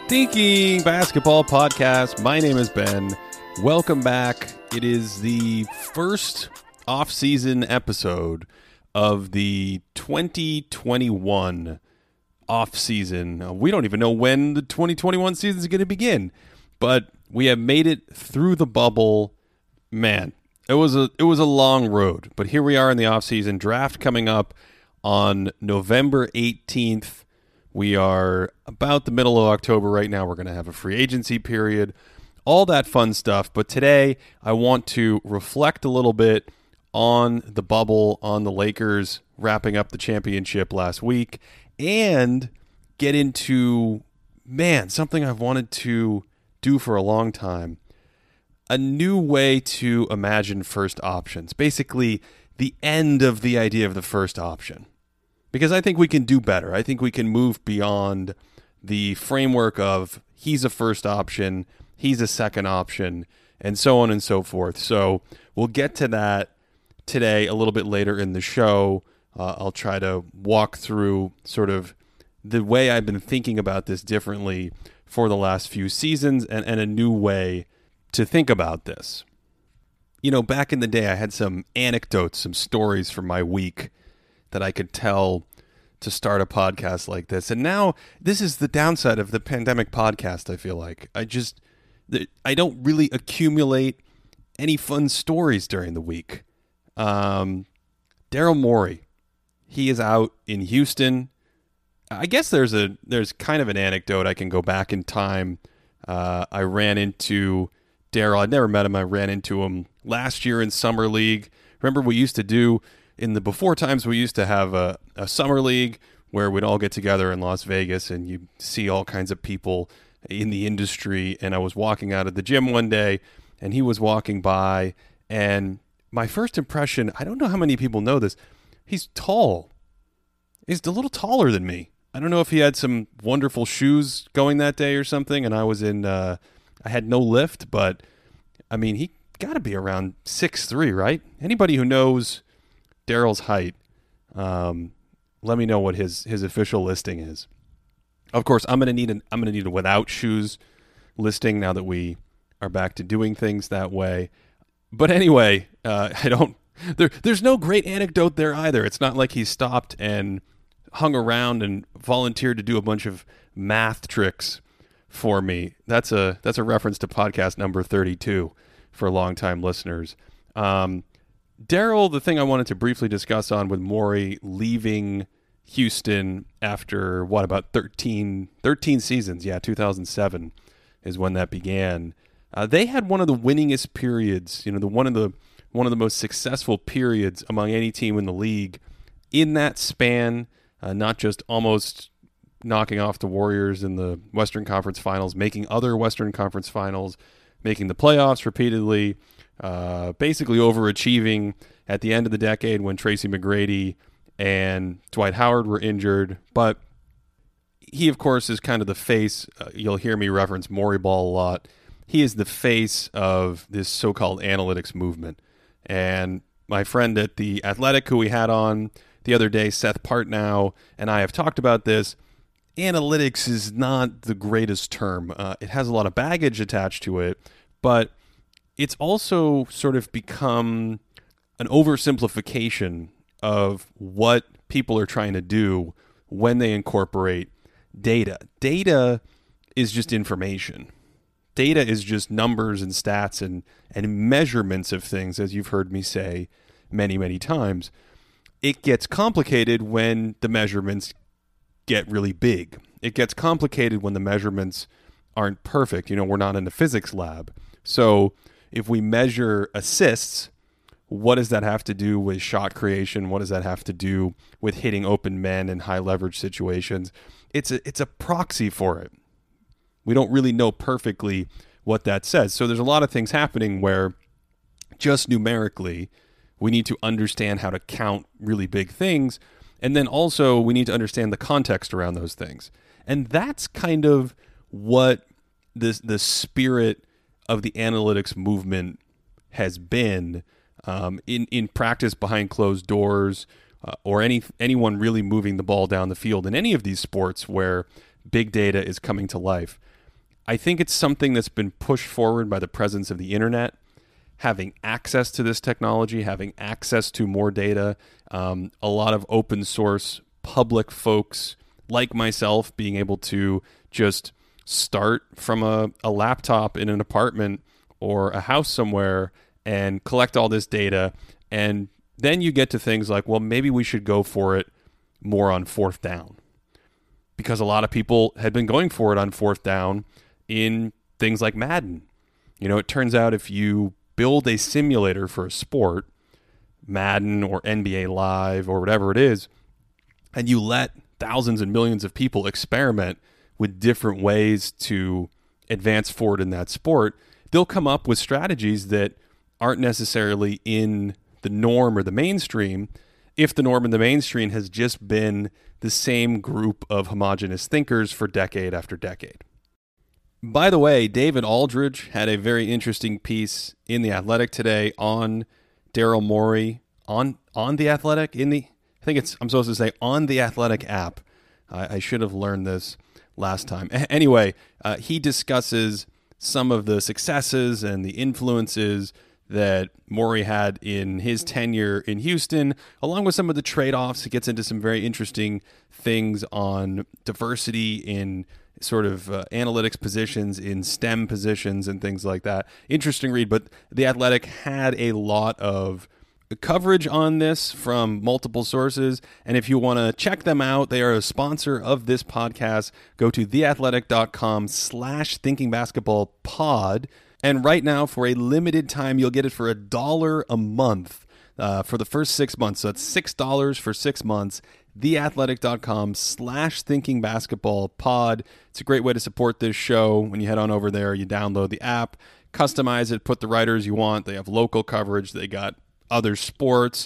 Stinking Basketball Podcast. My name is Ben. Welcome back. It is the first off-season episode of the 2021 off-season. We don't even know when the 2021 season is going to begin, but we have made it through the bubble. Man, it was a long road, but here we are in the off-season. Draft coming up on November 18th. We are about the middle of October right now. We're going to have a free agency period, all that fun stuff. But today, I want to reflect a little bit on the bubble, on the Lakers wrapping up the championship last week, and get into, something I've wanted to do for a long time. A new way to imagine first options. Basically, the end of the idea of the first option. Because I think we can do better. I think we can move beyond the framework of he's a first option, he's a second option, and so on and so forth. So we'll get to that today a little bit later in the show. I'll try to walk through sort of the way I've been thinking about this differently for the last few seasons and a new way to think about this. You know, back in the day, I had some anecdotes, some stories from my week that I could tell to start a podcast like this. And now this is the downside of the pandemic podcast, I feel like. I don't really accumulate any fun stories during the week. Daryl Morey, he is out in Houston. I guess there's kind of an anecdote. I can go back in time. I ran into Daryl. I'd never met him. I ran into him last year in Summer League. Remember we used to do, in the before times, we used to have a summer league where we'd all get together in Las Vegas and you see all kinds of people in the industry. And I was walking out of the gym one day and he was walking by, and my first impression, I don't know how many people know this, he's tall. He's a little taller than me. I don't know if he had some wonderful shoes going that day or something, and I was I had no lift, but I mean, he got to be around 6'3", right? Anybody who knows Daryl's height, let me know what his official listing is. Of course, I'm gonna need a without shoes listing now that we are back to doing things that way. But anyway, there's no great anecdote there either. It's not like he stopped and hung around and volunteered to do a bunch of math tricks for me. That's a reference to podcast number 32 for longtime listeners. Daryl, the thing I wanted to briefly discuss on with Morey leaving Houston after, about 13 seasons? Yeah, 2007 is when that began. They had one of the winningest periods, one of the most successful periods among any team in the league in that span, not just almost knocking off the Warriors in the Western Conference Finals, making other Western Conference Finals, making the playoffs repeatedly, basically overachieving at the end of the decade when Tracy McGrady and Dwight Howard were injured. But he, of course, is kind of the face. You'll hear me reference Morey Ball a lot. He is the face of this so-called analytics movement. And my friend at The Athletic, who we had on the other day, Seth Partnow, and I have talked about this. Analytics is not the greatest term. It has a lot of baggage attached to it, but it's also sort of become an oversimplification of what people are trying to do when they incorporate data. Data is just information. Data is just numbers and stats and measurements of things, as you've heard me say many, many times. It gets complicated when the measurements get really big. It gets complicated when the measurements aren't perfect. We're not in a physics lab. So if we measure assists, what does that have to do with shot creation? What does that have to do with hitting open men in high leverage situations? It's a proxy for it. We don't really know perfectly what that says. So there's a lot of things happening where just numerically we need to understand how to count really big things. And then also we need to understand the context around those things. And that's kind of what the spirit of the analytics movement has been in practice behind closed doors, or anyone really moving the ball down the field in any of these sports where big data is coming to life. I think it's something that's been pushed forward by the presence of the internet, having access to this technology, having access to more data, a lot of open source public folks like myself being able to just start from a laptop in an apartment or a house somewhere and collect all this data. And then you get to things like, well, maybe we should go for it more on fourth down, because a lot of people had been going for it on fourth down in things like Madden. It turns out if you build a simulator for a sport, Madden or NBA Live or whatever it is, and you let thousands and millions of people experiment with different ways to advance forward in that sport, they'll come up with strategies that aren't necessarily in the norm or the mainstream, if the norm and the mainstream has just been the same group of homogenous thinkers for decade after decade. By the way, David Aldridge had a very interesting piece in The Athletic today on Daryl Morey on The Athletic. I'm supposed to say on The Athletic app. I should have learned this last time. Anyway, he discusses some of the successes and the influences that Morey had in his tenure in Houston, along with some of the trade-offs. He gets into some very interesting things on diversity in sort of analytics positions, in STEM positions and things like that. Interesting read, but The Athletic had a lot of coverage on this from multiple sources. And if you want to check them out, they are a sponsor of this podcast. Go to theathletic.com/thinkingbasketballpod. And right now, for a limited time, you'll get it for $1 a month for the first 6 months. So that's $6 for 6 months. theathletic.com/thinkingbasketballpod. It's a great way to support this show. When you head on over there, you download the app, customize it, put the writers you want. They have local coverage. They got other sports.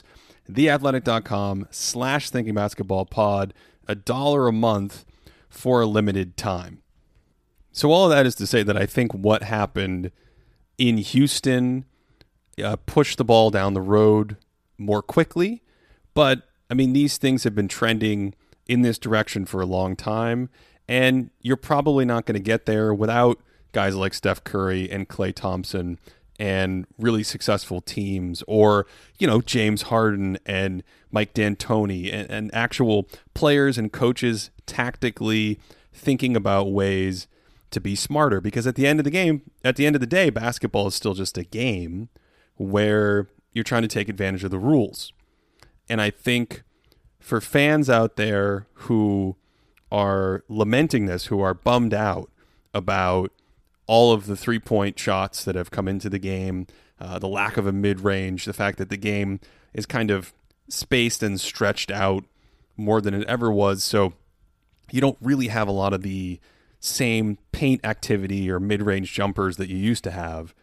theathletic.com/thinkingbasketballpod. $1 a month for a limited time. So all of that is to say that I think what happened in Houston pushed the ball down the road more quickly. But, I mean, these things have been trending in this direction for a long time. And you're probably not going to get there without guys like Steph Curry and Klay Thompson and really successful teams, or, James Harden and Mike D'Antoni and actual players and coaches tactically thinking about ways to be smarter. Because at the end of the day, basketball is still just a game where you're trying to take advantage of the rules. And I think for fans out there who are lamenting this, who are bummed out about all of the three-point shots that have come into the game, the lack of a mid-range, the fact that the game is kind of spaced and stretched out more than it ever was. So you don't really have a lot of the same paint activity or mid-range jumpers that you used to have.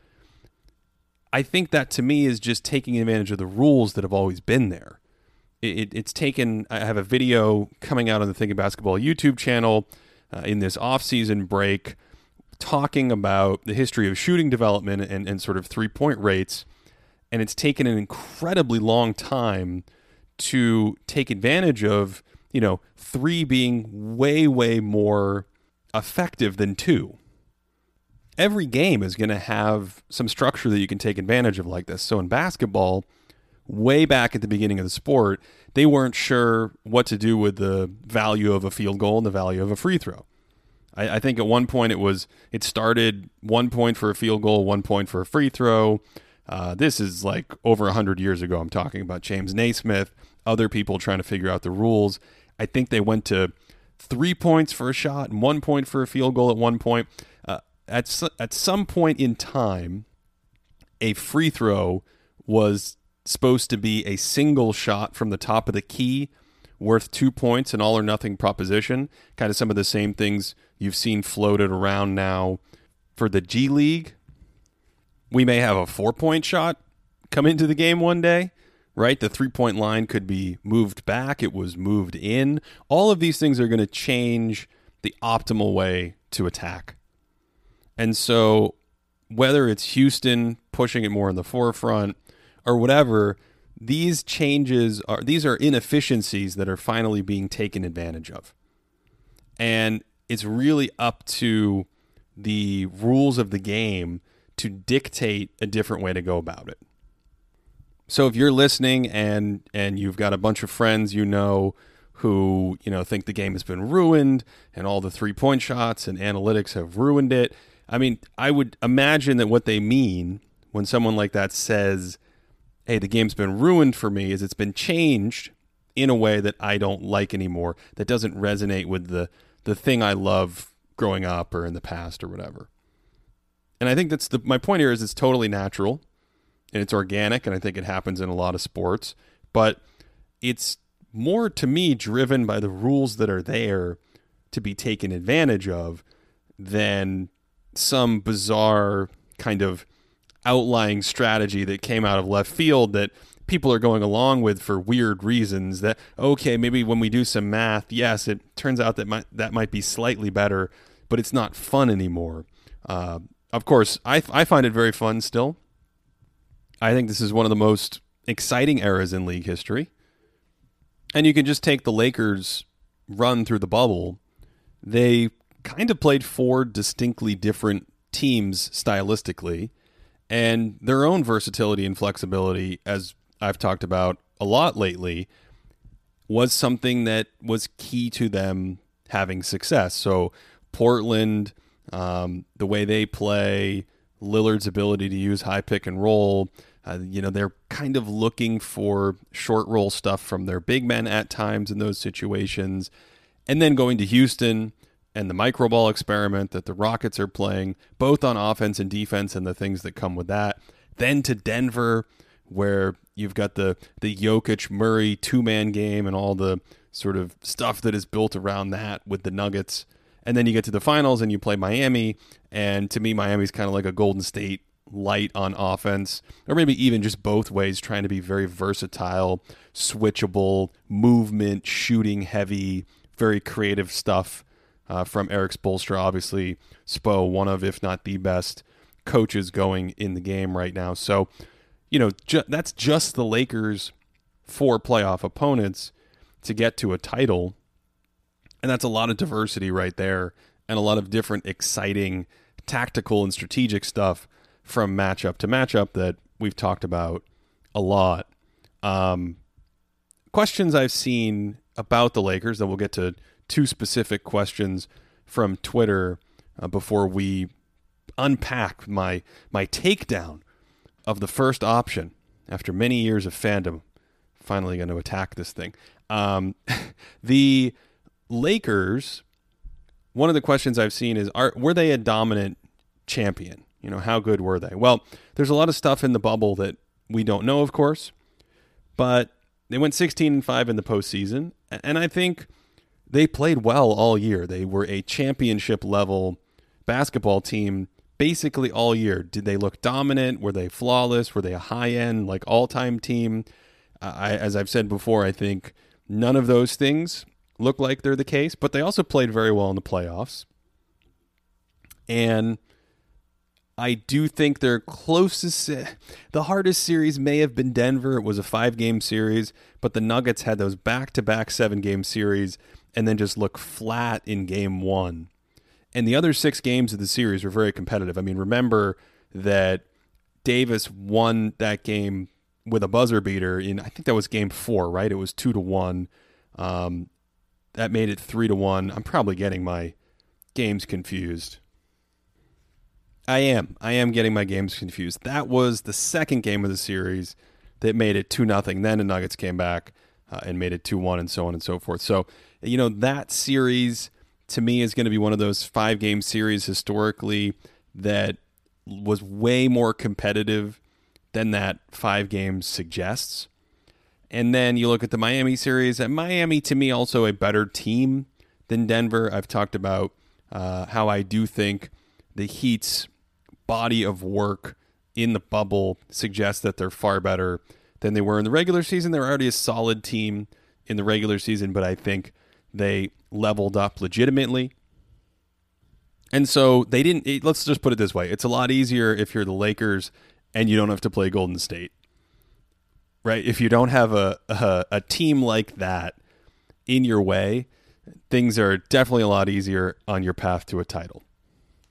I think that, to me, is just taking advantage of the rules that have always been there. It's taken. I have a video coming out on the Thinking Basketball YouTube channel in this off-season break talking about the history of shooting development and sort of three-point rates, and it's taken an incredibly long time to take advantage of, three being way, way more effective than two. Every game is going to have some structure that you can take advantage of like this. So in basketball, way back at the beginning of the sport, they weren't sure what to do with the value of a field goal and the value of a free throw. I think at one point it started 1 point for a field goal, 1 point for a free throw. This is like over 100 years ago. I'm talking about James Naismith, other people trying to figure out the rules. I think they went to 3 points for a shot and 1 point for a field goal at one point. At some point in time, a free throw was supposed to be a single shot from the top of the key worth 2 points, an all or nothing proposition. Kind of some of the same things you've seen floated around now for the G League. We may have a 4-point shot come into the game one day, right? The 3-point line could be moved back. It was moved in. All of these things are going to change the optimal way to attack. And so whether it's Houston pushing it more in the forefront or whatever, these are inefficiencies that are finally being taken advantage of. And it's really up to the rules of the game to dictate a different way to go about it. So if you're listening and you've got a bunch of friends who think the game has been ruined and all the 3-point shots and analytics have ruined it, I mean, I would imagine that what they mean when someone like that says, hey, the game's been ruined for me, is it's been changed in a way that I don't like anymore, that doesn't resonate with the thing I love growing up or in the past or whatever. And I think that's my point here is it's totally natural and it's organic, and I think it happens in a lot of sports, but it's more, to me, driven by the rules that are there to be taken advantage of than some bizarre kind of outlying strategy that came out of left field that people are going along with for weird reasons. That, okay, maybe when we do some math, yes, it turns out that might be slightly better, but it's not fun anymore. Of course, I find it very fun still. I think this is one of the most exciting eras in league history. And you can just take the Lakers' run through the bubble. They kind of played 4 distinctly different teams stylistically, and their own versatility and flexibility, as I've talked about a lot lately, was something that was key to them having success. So Portland, the way they play, Lillard's ability to use high pick and roll, they're kind of looking for short roll stuff from their big men at times in those situations. And then going to Houston and the micro ball experiment that the Rockets are playing, both on offense and defense and the things that come with that. Then to Denver, where you've got the Jokic-Murray 2-man game and all the sort of stuff that is built around that with the Nuggets. And then you get to the finals and you play Miami. And to me, Miami's kind of like a Golden State light on offense, or maybe even just both ways, trying to be very versatile, switchable, movement, shooting heavy, very creative stuff from Eric Spoelstra. Obviously, Spo, one of, if not the best coaches going in the game right now. So, that's just the Lakers' 4 playoff opponents to get to a title. And that's a lot of diversity right there, and a lot of different exciting tactical and strategic stuff from matchup to matchup that we've talked about a lot. Questions I've seen about the Lakers, that we'll get to 2 specific questions from Twitter before we unpack my takedown of the first option after many years of fandom. Finally going to attack this thing. The Lakers, one of the questions I've seen is, were they a dominant champion? How good were they? Well, there's a lot of stuff in the bubble that we don't know, of course, but they went 16-5 in the postseason, and I think they played well all year. They were a championship-level basketball team basically all year. Did they look dominant? Were they flawless? Were they a high-end, all-time team? As I've said before, I think none of those things look like they're the case, but they also played very well in the playoffs. And I do think their closest, the hardest series may have been Denver. It was a 5-game series, but the Nuggets had those back-to-back 7-game series and then just look flat in game 1. And the other 6 games of the series were very competitive. I mean, remember that Davis won that game with a buzzer beater I think that was game 4, right? It was 2-1. That made it 3-1. I'm probably getting my games confused. I am getting my games confused. That was the second game of the series that made it 2-0. Then the Nuggets came back and made it 2-1 and so on and so forth. So, that series to me is going to be one of those 5-game series historically that was way more competitive than that 5 games suggests. And then you look at the Miami series, and Miami to me also a better team than Denver. I've talked about how I do think the Heat's body of work in the bubble suggests that they're far better than they were in the regular season. They're already a solid team in the regular season, but I think they leveled up legitimately. And so they didn't, let's just put it this way. It's a lot easier if you're the Lakers and you don't have to play Golden State, right? If you don't have a team like that in your way, things are definitely a lot easier on your path to a title.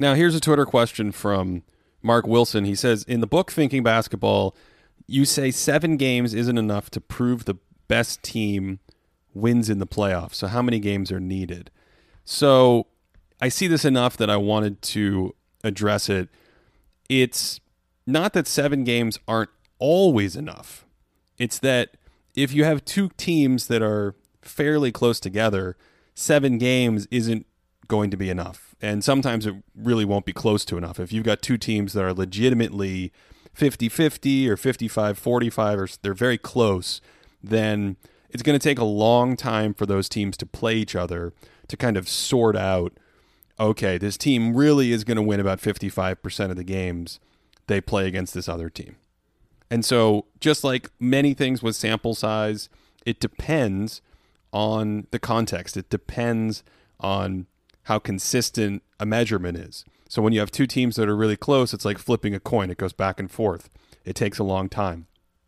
Now, here's a Twitter question from Mark Wilson. He says, in the book Thinking Basketball, you say 7 games isn't enough to prove the best team wins in the playoffs. So how many games are needed? So I see this enough that I wanted to address it. It's not that 7 games aren't always enough. It's that if you have 2 teams that are fairly close together, 7 games isn't going to be enough. And sometimes it really won't be close to enough. If you've got 2 teams that are legitimately 50-50 or 55-45, or they're very close, then it's going to take a long time for those teams to play each other to kind of sort out, okay, this team really is going to win about 55% of the games they play against this other team. And so just like many things with sample size, it depends on the context. It depends on how consistent a measurement is. So when you have 2 teams that are really close, it's like flipping a coin. It goes back and forth. It takes a long time.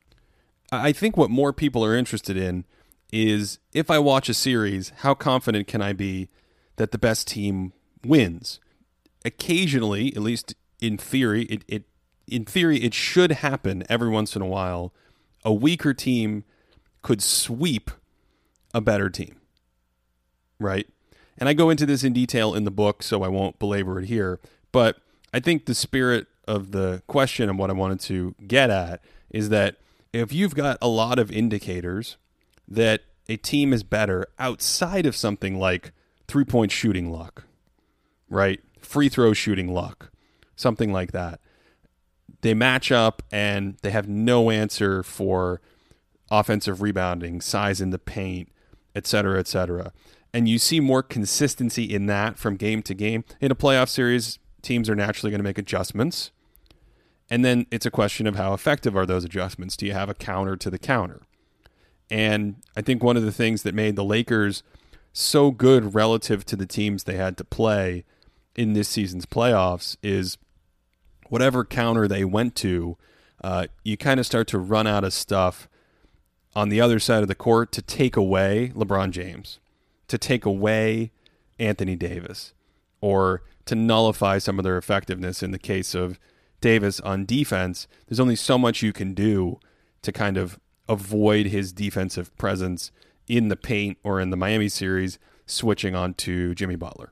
I think what more people are interested in is, if I watch a series, how confident can I be that the best team wins? Occasionally, at least in theory, it should happen every once in a while. A weaker team could sweep a better team, right? And I go into this in detail in the book, so I won't belabor it here. But I think the spirit of the question and what I wanted to get at is that if you've got a lot of indicators that a team is better outside of something like 3-point shooting luck, right? Free throw shooting luck, something like that. They match up and they have no answer for offensive rebounding, size in the paint, et cetera, et cetera. And you see more consistency in that from game to game. In a playoff series, teams are naturally going to make adjustments. And then it's a question of how effective are those adjustments? Do you have a counter to the counter? And I think one of the things that made the Lakers so good relative to the teams they had to play in this season's playoffs is whatever counter they went to, you kind of start to run out of stuff on the other side of the court to take away LeBron James, to take away Anthony Davis, or to nullify some of their effectiveness. In the case of Davis on defense, there's only so much you can do to kind of avoid his defensive presence in the paint, or in the Miami series, switching on to Jimmy Butler.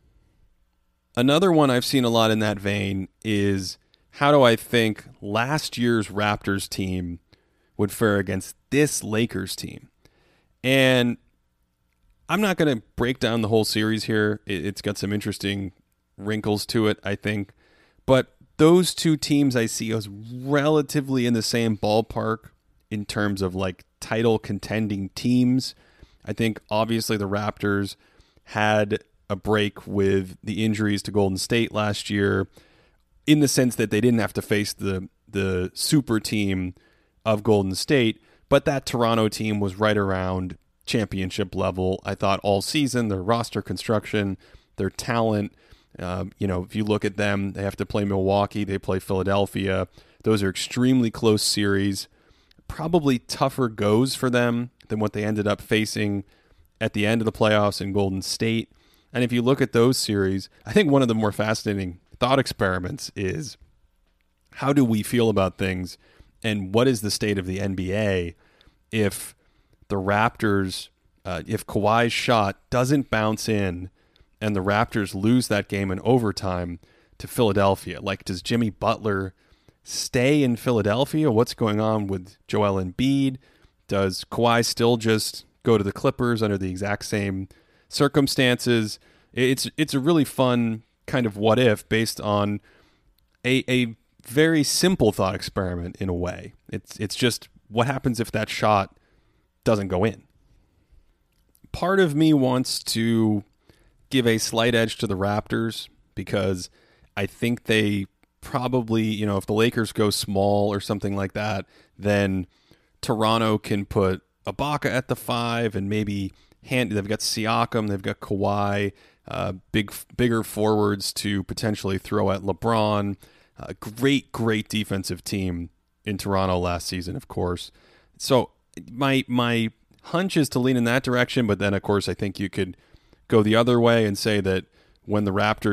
Another one I've seen a lot in that vein is, how do I think last year's Raptors team would fare against this Lakers team? And I'm not going to break down the whole series here. It's got some interesting wrinkles to it, I think. But those 2 teams I see as relatively in the same ballpark in terms of like title contending teams. I think obviously the Raptors had a break with the injuries to Golden State last year, in the sense that they didn't have to face the super team of Golden State, but that Toronto team was right around championship level, I thought, all season. Their roster construction, their talent, if you look at them, they have to play Milwaukee, they play Philadelphia. Those are extremely close series, probably tougher goes for them than what they ended up facing at the end of the playoffs in Golden State. And if you look at those series, I think one of the more fascinating thought experiments is, how do we feel about things, and what is the state of the NBA if the Raptors, if Kawhi's shot doesn't bounce in and the Raptors lose that game in overtime to Philadelphia? Like, does Jimmy Butler stay in Philadelphia? What's going on with Joel Embiid? Does Kawhi still just go to the Clippers under the exact same circumstances? It's a really fun kind of what if, based on a very simple thought experiment in a way. It's just, what happens if that shot doesn't go in? Part of me wants to give a slight edge to the Raptors, because I think they probably, if the Lakers go small or something like that, then Toronto can put Ibaka at the 5 and maybe they've got Siakam, they've got Kawhi, bigger forwards to potentially throw at LeBron. Great defensive team in Toronto last season, of course. So my hunch is to lean in that direction, but then, of course, I think you could go the other way and say that when the Raptors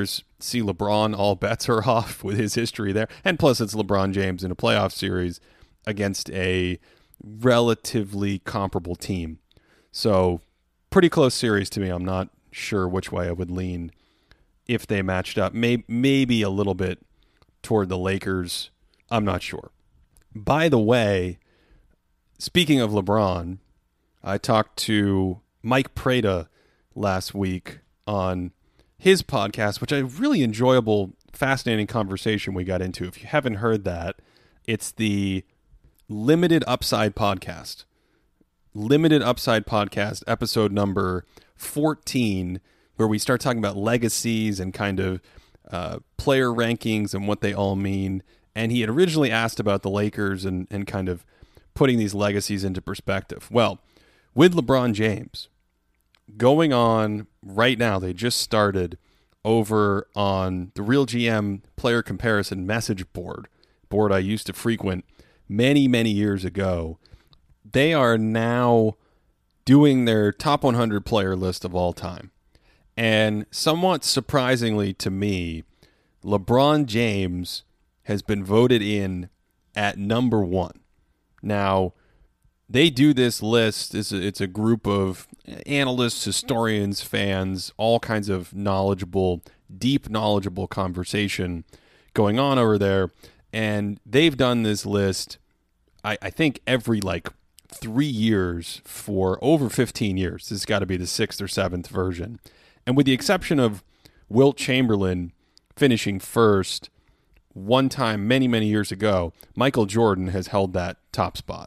see LeBron, all bets are off with his history there. And plus, it's LeBron James in a playoff series against a relatively comparable team. So, pretty close series to me. I'm not sure which way I would lean if they matched up. Maybe a little bit toward the Lakers. I'm not sure. By the way, speaking of LeBron, I talked to Mike Prada last week on his podcast, which a really enjoyable, fascinating conversation we got into. If you haven't heard that, it's the Limited Upside Podcast. Limited Upside Podcast, episode number 14, where we start talking about legacies and kind of player rankings and what they all mean. And he had originally asked about the Lakers and kind of putting these legacies into perspective. Well, with LeBron James going on right now, they just started over on the Real GM player comparison message board I used to frequent many, many years ago. They are now doing their top 100 player list of all time. And somewhat surprisingly to me, LeBron James has been voted in at number 1. Now, they do this list. It's a group of analysts, historians, fans, all kinds of knowledgeable, deep knowledgeable conversation going on over there. And they've done this list, I think, every 3 years for over 15 years. This has got to be the 6th or 7th version. And with the exception of Wilt Chamberlain finishing first one time many, many years ago, Michael Jordan has held that top spot.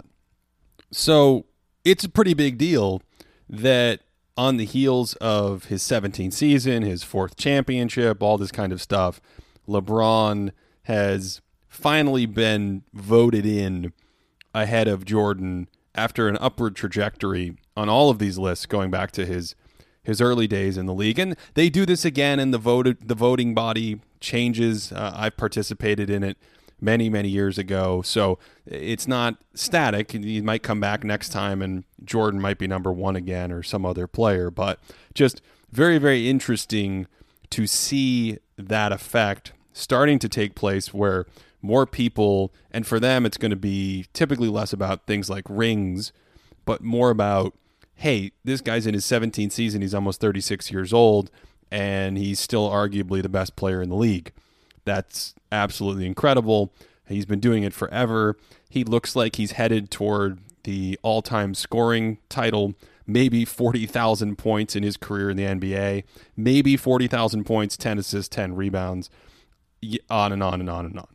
So it's a pretty big deal that on the heels of his 17th season, his 4th championship, all this kind of stuff, LeBron has finally been voted in ahead of Jordan after an upward trajectory on all of these lists going back to his early days in the league. And they do this again, and the voting body changes. I've participated in it many, many years ago. So it's not static. He might come back next time and Jordan might be number 1 again or some other player. But just very, very interesting to see that effect starting to take place where more people, and for them it's going to be typically less about things like rings, but more about, hey, this guy's in his 17th season, he's almost 36 years old, and he's still arguably the best player in the league. That's absolutely incredible. He's been doing it forever. He looks like he's headed toward the all-time scoring title, maybe 40,000 points in his career in the NBA, maybe 40,000 points, 10 assists, 10 rebounds, on and on and on and on.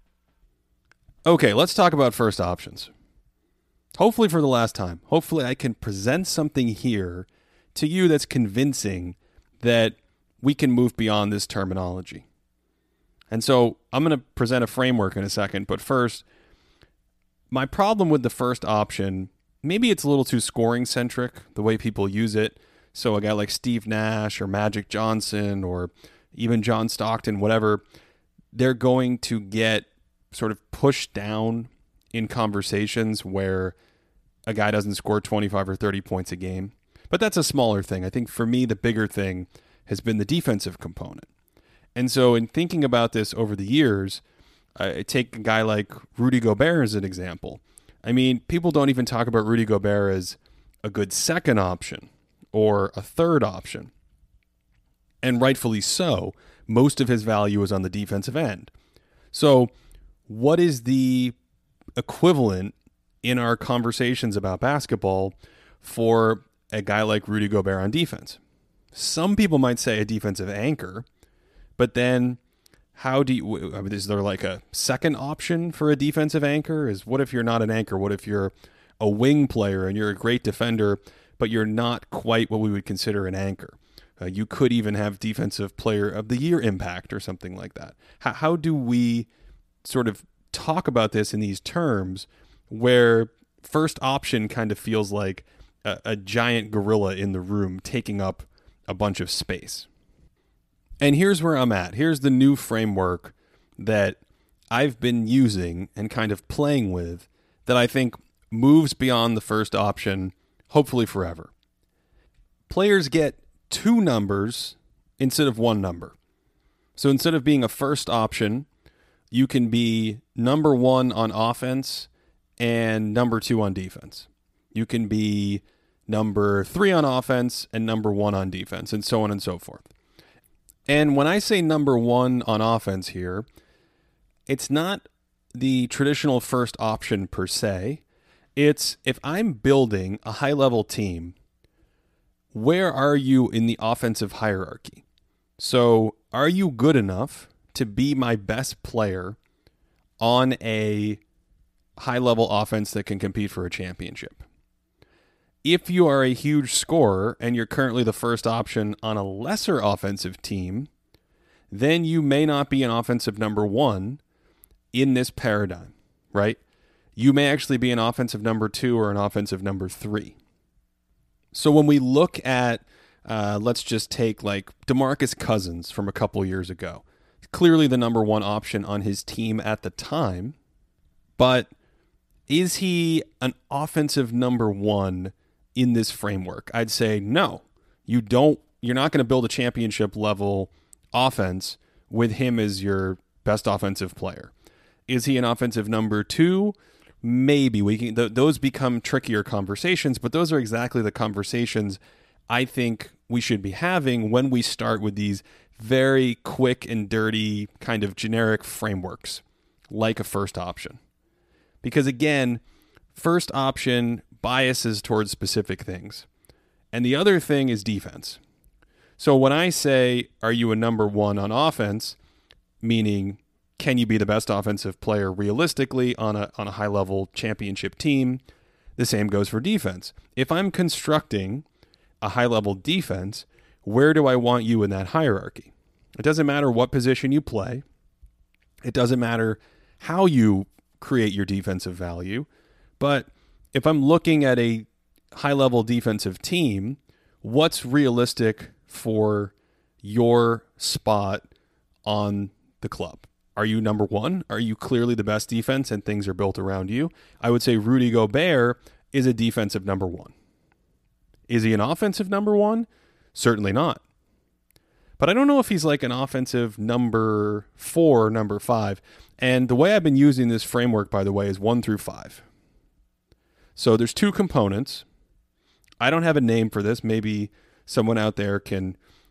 Okay, let's talk about first options. Hopefully for the last time. Hopefully I can present something here to you that's convincing that we can move beyond this terminology. And so I'm going to present a framework in a second, but first, my problem with the first option, maybe it's a little too scoring-centric, the way people use it. So a guy like Steve Nash or Magic Johnson or even John Stockton, whatever, they're going to get sort of pushed down in conversations where a guy doesn't score 25 or 30 points a game. But that's a smaller thing. I think for me, the bigger thing has been the defensive component. And so in thinking about this over the years, I take a guy like Rudy Gobert as an example. I mean, people don't even talk about Rudy Gobert as a good second option or a third option. And rightfully so. Most of his value is on the defensive end. So what is the equivalent in our conversations about basketball for a guy like Rudy Gobert on defense? Some people might say a defensive anchor, but then is there like a second option for a defensive anchor? What if you're not an anchor? What if you're a wing player and you're a great defender, but you're not quite what we would consider an anchor? You could even have defensive player of the year impact or something like that. How do we sort of talk about this in these terms where first option kind of feels like a giant gorilla in the room taking up a bunch of space? And here's where I'm at. Here's the new framework that I've been using and kind of playing with that I think moves beyond the first option, hopefully forever. Players get 2 numbers instead of 1 number. So instead of being a first option, you can be number 1 on offense and number 2 on defense. You can be number 3 on offense and number 1 on defense, and so on and so forth. And when I say number 1 on offense here, it's not the traditional first option per se. It's if I'm building a high-level team, where are you in the offensive hierarchy? So are you good enough to be my best player on a high-level offense that can compete for a championship? If you are a huge scorer and you're currently the first option on a lesser offensive team, then you may not be an offensive number 1 in this paradigm, right? You may actually be an offensive number 2 or an offensive number 3. So when we look at, let's just take like DeMarcus Cousins from a couple years ago, clearly the number 1 option on his team at the time, but is he an offensive number 1 in this framework? I'd say no. You're not going to build a championship level offense with him as your best offensive player. Is he an offensive number 2? Maybe those become trickier conversations, but those are exactly the conversations I think we should be having when we start with these very quick and dirty kind of generic frameworks like a first option. Because again, first option biases towards specific things. And the other thing is defense. So when I say, are you a number 1 on offense, meaning can you be the best offensive player realistically on a high-level championship team? The same goes for defense. If I'm constructing a high-level defense, where do I want you in that hierarchy? It doesn't matter what position you play. It doesn't matter how you create your defensive value. But if I'm looking at a high-level defensive team, what's realistic for your spot on the club? Are you number 1? Are you clearly the best defense and things are built around you? I would say Rudy Gobert is a defensive number 1. Is he an offensive number 1? Certainly not. But I don't know if he's like an offensive number 4, number 5. And the way I've been using this framework, by the way, is 1 through 5. So there's 2 components. I don't have a name for this. Maybe someone out there can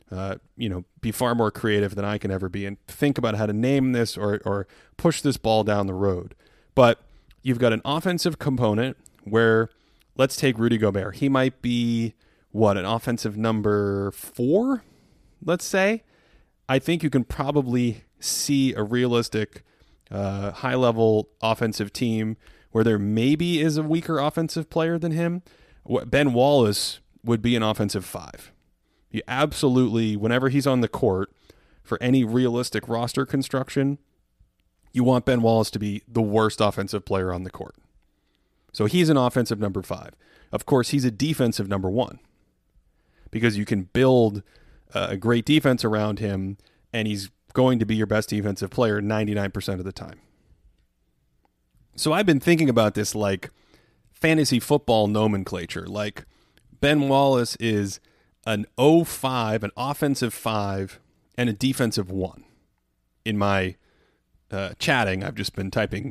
be far more creative than I can ever be and think about how to name this or push this ball down the road. But you've got an offensive component where, let's take Rudy Gobert. He might be, an offensive number 4, let's say. I think you can probably see a realistic high-level offensive team where there maybe is a weaker offensive player than him. Ben Wallace would be an offensive 5. You absolutely, whenever he's on the court, for any realistic roster construction, you want Ben Wallace to be the worst offensive player on the court. So he's an offensive number 5. Of course, he's a defensive number 1 because you can build a great defense around him, and he's going to be your best defensive player 99% of the time. So I've been thinking about this like fantasy football nomenclature. Like Ben Wallace is an 0-5, an offensive 5, and a defensive 1. In my chatting, I've just been typing,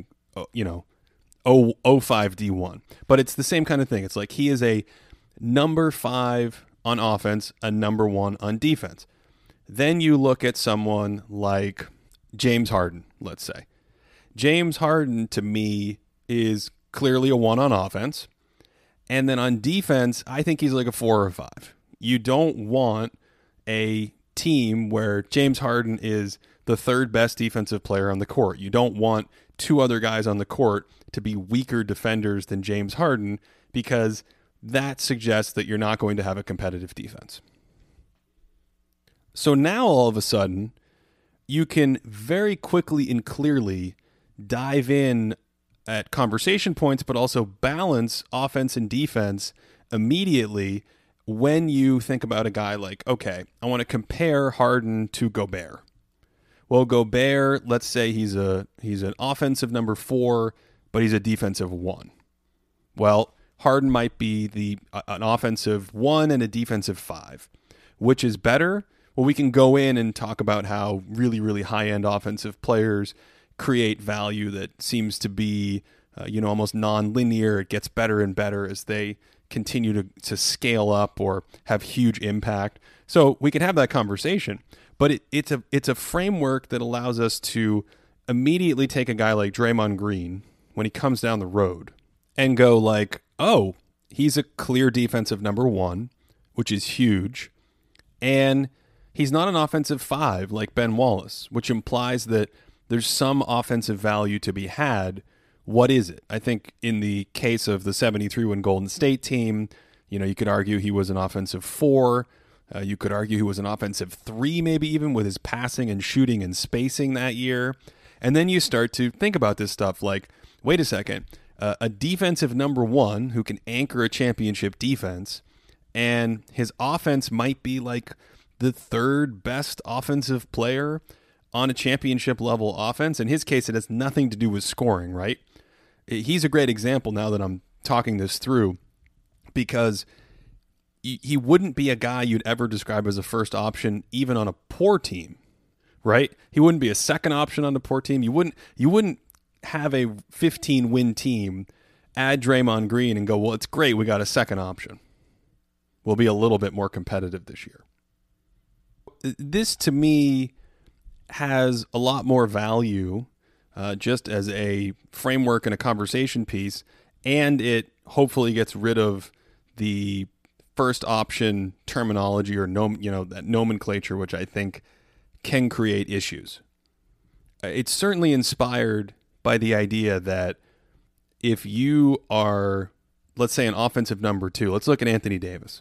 0-5-D1. But it's the same kind of thing. It's like he is a number 5 on offense, a number 1 on defense. Then you look at someone like James Harden, let's say. James Harden, to me, is clearly a 1 on offense. And then on defense, I think he's like a 4 or 5. You don't want a team where James Harden is the 3rd best defensive player on the court. You don't want 2 other guys on the court to be weaker defenders than James Harden, because that suggests that you're not going to have a competitive defense. So now all of a sudden, you can very quickly and clearly dive in at conversation points, but also balance offense and defense immediately when you think about a guy like, okay, I want to compare Harden to Gobert. Well, Gobert, let's say he's an offensive number 4, but he's a defensive 1. Well, Harden might be an offensive 1 and a defensive 5. Which is better? well, we can go in and talk about how really, really high-end offensive players create value that seems to be, almost non-linear. It gets better and better as they continue to scale up or have huge impact. So we can have that conversation, but it's a framework that allows us to immediately take a guy like Draymond Green when he comes down the road and go like, oh, he's a clear defensive number one, which is huge. And he's not an offensive five like Ben Wallace, which implies that there's some offensive value to be had. What is it? I think in the case of the 73-win Golden State team, you could argue he was an offensive four. You could argue he was an offensive three, maybe even with his passing and shooting and spacing that year. And then you start to think about this stuff like, wait a second, a defensive number one who can anchor a championship defense, and his offense might be like the third best offensive player on a championship level offense. In his case, it has nothing to do with scoring, right? He's a great example now that I'm talking this through, because he wouldn't be a guy you'd ever describe as a first option, even on a poor team, right? He wouldn't be a second option on a poor team. You wouldn't have a 15-win team, add Draymond Green and go, well, it's great, we got a second option. We'll be a little bit more competitive this year. This, to me, has a lot more value just as a framework and a conversation piece, and it hopefully gets rid of the first option terminology or that nomenclature, which I think can create issues. It's certainly inspired by the idea that if you are, let's say, an offensive number two, let's look at Anthony Davis.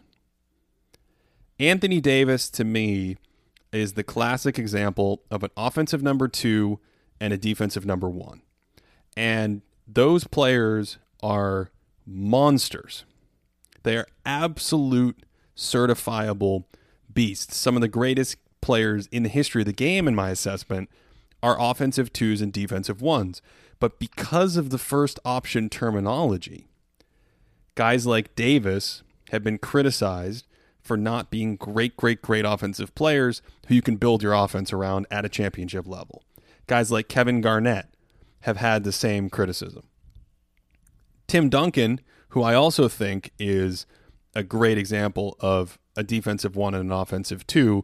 Anthony Davis, to me, is the classic example of an offensive number two and a defensive number one. And those players are monsters. They are absolute certifiable beasts. Some of the greatest players in the history of the game, in my assessment, are offensive twos and defensive ones. But because of the first option terminology, guys like Davis have been criticized for not being great offensive players who you can build your offense around at a championship level. Guys like Kevin Garnett have had the same criticism. Tim Duncan, who I also think is a great example of a defensive one and an offensive two,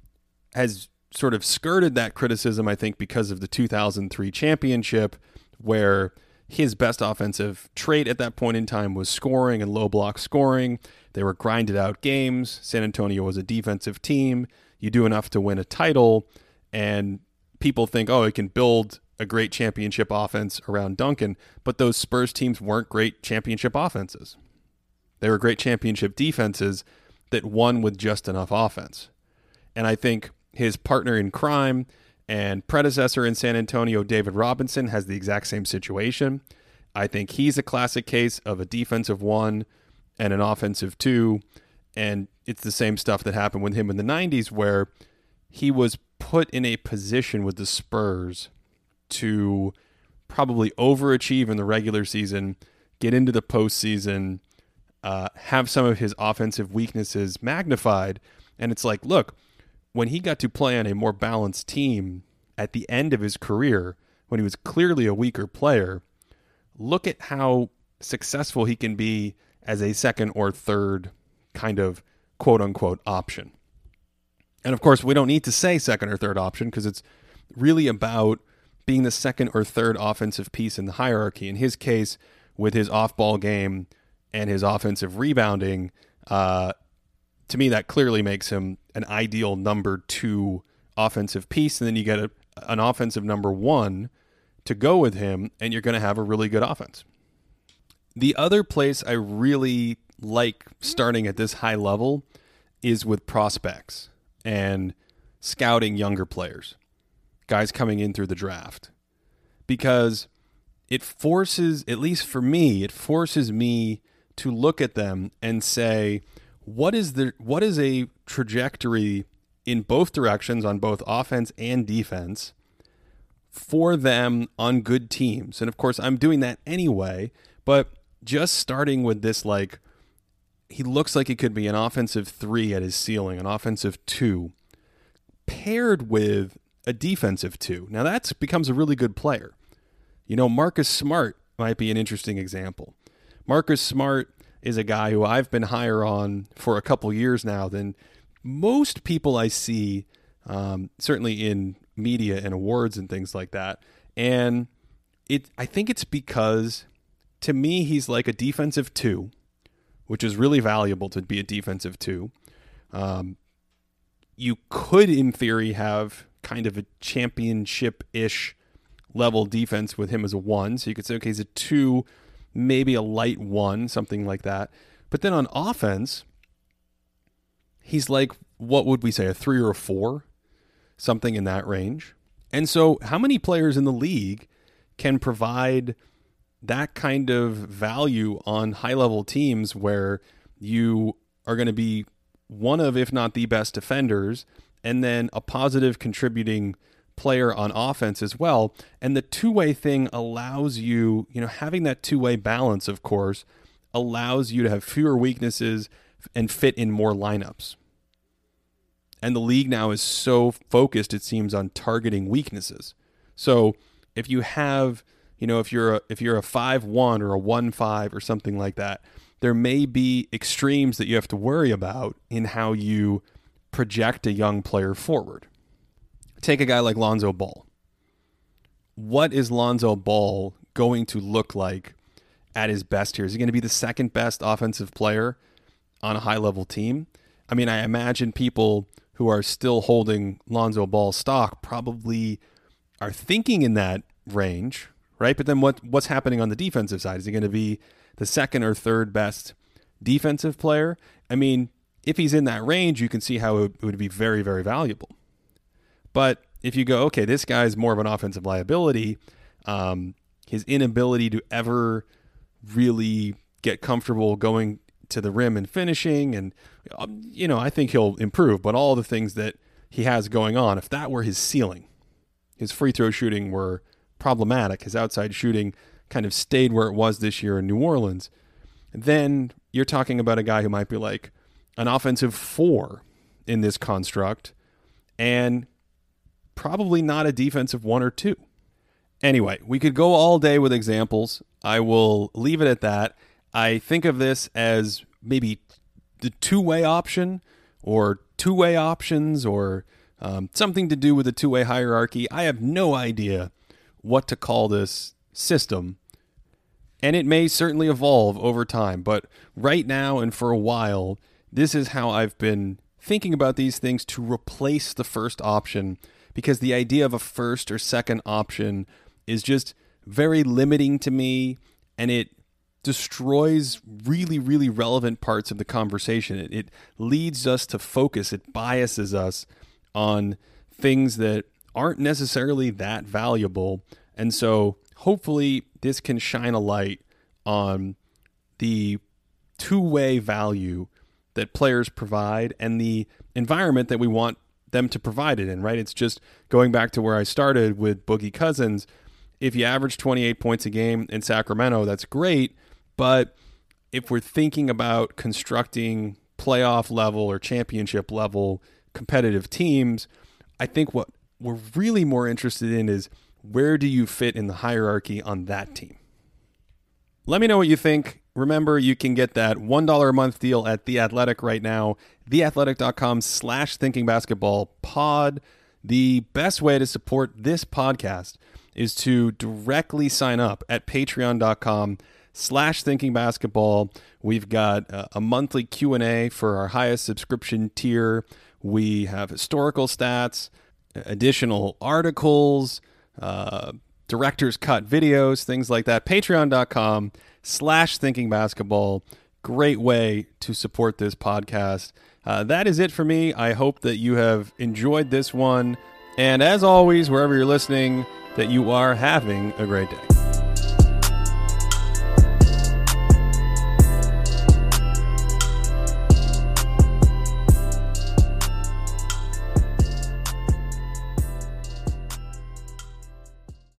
has sort of skirted that criticism, I think, because of the 2003 championship, where his best offensive trait at that point in time was scoring and low block scoring. They were grinded out games. San Antonio was a defensive team. You do enough to win a title, and people think, oh, it can build a great championship offense around Duncan, but those Spurs teams weren't great championship offenses. They were great championship defenses that won with just enough offense. And I think his partner in crime and predecessor in San Antonio, David Robinson, has the exact same situation. I think he's a classic case of a defensive one and an offensive two, and it's the same stuff that happened with him in the 90s, where he was put in a position with the Spurs to probably overachieve in the regular season, get into the postseason, have some of his offensive weaknesses magnified. And it's like, look, when he got to play on a more balanced team at the end of his career, when he was clearly a weaker player, look at how successful he can be as a second or third kind of quote-unquote option. And of course, we don't need to say second or third option, because it's really about being the second or third offensive piece in the hierarchy. In his case, with his off-ball game and his offensive rebounding, to me, that clearly makes him an ideal number two offensive piece. And then you get an offensive number one to go with him, and you're going to have a really good offense. The other place I really like starting at this high level is with prospects and scouting younger players, guys coming in through the draft, because it forces, at least for me, it forces me to look at them and say, what is a trajectory in both directions, on both offense and defense, for them on good teams? And of course, I'm doing that anyway, but just starting with this, like, he looks like he could be an offensive three at his ceiling, an offensive two. paired with a defensive 2. Now that becomes a really good player. Marcus Smart might be an interesting example. Marcus Smart is a guy who I've been higher on for a couple years now than most people I see, certainly in media and awards and things like that. And I think it's because, to me, he's like a defensive 2, which is really valuable to be a defensive 2. You could, in theory, have kind of a championship-ish level defense with him as a 1. So you could say, okay, he's a 2, maybe a light 1, something like that. But then on offense, he's like, what would we say, a 3 or a 4? Something in that range. And so how many players in the league can provide that kind of value on high-level teams where you are going to be one of, if not the best defenders, and then a positive contributing player on offense as well? And the two-way thing allows you, having that two-way balance, of course, allows you to have fewer weaknesses and fit in more lineups. And the league now is so focused, it seems, on targeting weaknesses. So if you have, if you're a 5-1 or a 1-5 or something like that, there may be extremes that you have to worry about in how you project a young player forward. Take a guy like Lonzo Ball. What is Lonzo Ball going to look like at his best here? Is he going to be the second best offensive player on a high-level team? I mean, I imagine people who are still holding Lonzo Ball stock probably are thinking in that range, right? But then what's happening on the defensive side? Is he going to be the second or third best defensive player? I mean, if he's in that range, you can see how it would be very, very valuable. But if you go, okay, this guy's more of an offensive liability, his inability to ever really get comfortable going to the rim and finishing, and I think he'll improve, but all the things that he has going on, if that were his ceiling, his free throw shooting were problematic, his outside shooting kind of stayed where it was this year in New Orleans, then you're talking about a guy who might be like an offensive 4 in this construct, and probably not a defensive 1 or 2. Anyway, we could go all day with examples. I will leave it at that. I think of this as maybe the two-way option or two-way options or something to do with the two-way hierarchy. I have no idea what to call this system, and it may certainly evolve over time. But right now and for a while, this is how I've been thinking about these things to replace the first option, because the idea of a first or second option is just very limiting to me, and it destroys really, really relevant parts of the conversation. It leads us to focus. It biases us on things that aren't necessarily that valuable. And so hopefully this can shine a light on the two-way value that players provide and the environment that we want them to provide it in, right? It's just going back to where I started with Boogie Cousins. If you average 28 points a game in Sacramento, that's great. But if we're thinking about constructing playoff level or championship level competitive teams, I think what we're really more interested in is where do you fit in the hierarchy on that team? Let me know what you think. Remember, you can get that $1 a month deal at The Athletic right now, theathletic.com/thinkingbasketballpod. The best way to support this podcast is to directly sign up at patreon.com/thinkingbasketball. We've got a monthly Q&A for our highest subscription tier. We have historical stats, additional articles, director's cut videos, things like that. Patreon.com/thinkingbasketball. Great way to support this podcast. That is it for me. I hope that you have enjoyed this one. And as always, wherever you're listening, that you are having a great day.